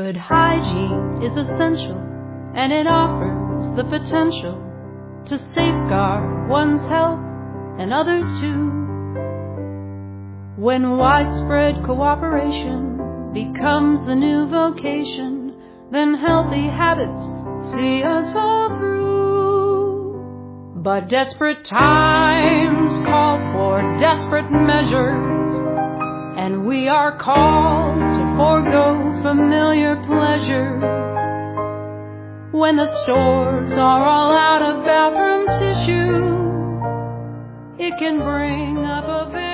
Good hygiene is essential, and it offers the potential to safeguard one's health and others too. When widespread cooperation becomes the new vocation, then healthy habits see us all through. But desperate times call for desperate measures, and we are called to forego familiar pleasures. When the stores are all out of bathroom tissue, it can bring up a big